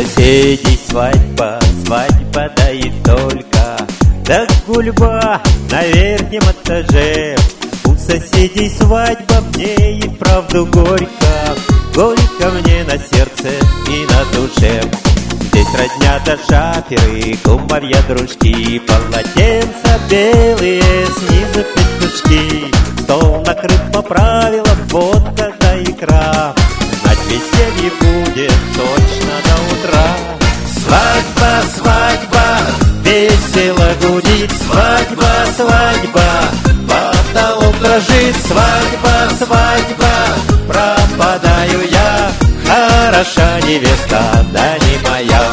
соседей свадьба, свадьба, да и только. Да гульба на верхнем этаже. У соседей свадьба, мне и вправду горько. Горько мне на сердце и на душе. Здесь родня-то шаперы, кумовья дружки, полотенца белые, снизу петушки. Стол накрыт по правилам, водка да икра. Знать веселье будет точно до утра. Свадьба, свадьба, весело гудит. Свадьба, свадьба, потолок дрожит. Свадьба, свадьба, пропадаю я. Хороша невеста, да не моя.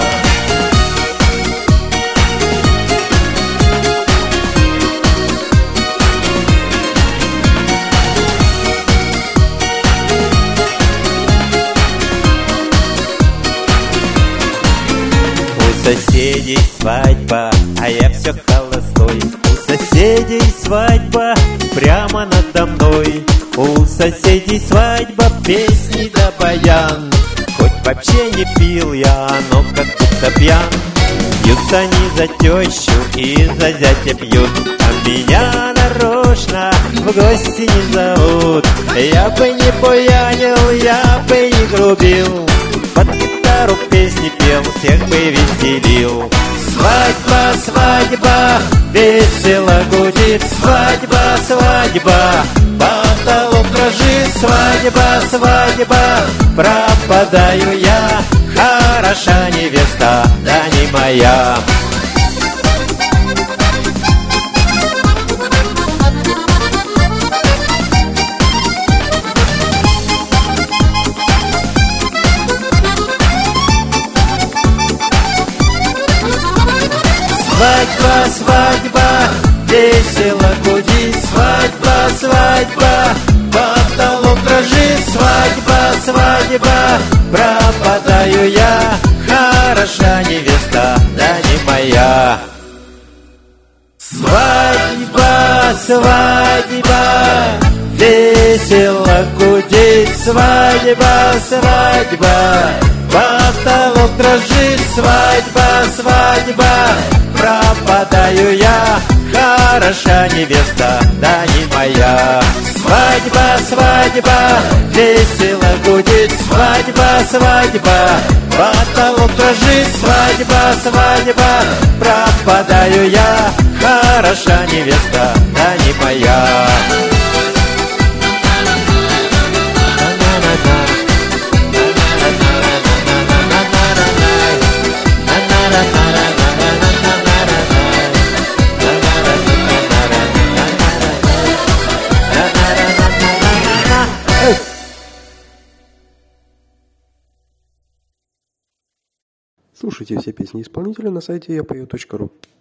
У соседей свадьба, а я все холостой. У соседей свадьба, прямо надо мной. У соседей свадьба, песни да баян. Хоть вообще не пил я, но как будто пьян. Пьют они за тещу и за зятя пьют, а меня нарочно в гости не зовут. Я бы не буянил, я бы не грубил, под гитару песни пел, всех бы веселил. Свадьба, свадьба, весело гудит. Свадьба, свадьба, потолок дрожит. Свадьба, свадьба, пропадаю я. Хороша невеста, да не моя. Свадьба, свадьба, весело гудит. Свадьба, свадьба, потолок дрожит. Свадьба, свадьба, пропадаю я. Хороша невеста, да не моя. Свадьба, свадьба, весело гудит. Свадьба, свадьба, потолок дрожит. Свадьба, свадьба, пропадаю я. Хороша невеста, да не моя. Свадьба, свадьба, весело гудит. Свадьба, свадьба, потолок дрожит. Свадьба, свадьба, пропадаю я. Хороша невеста, да не моя. Слушайте все песни исполнителя на сайте yapою.ru.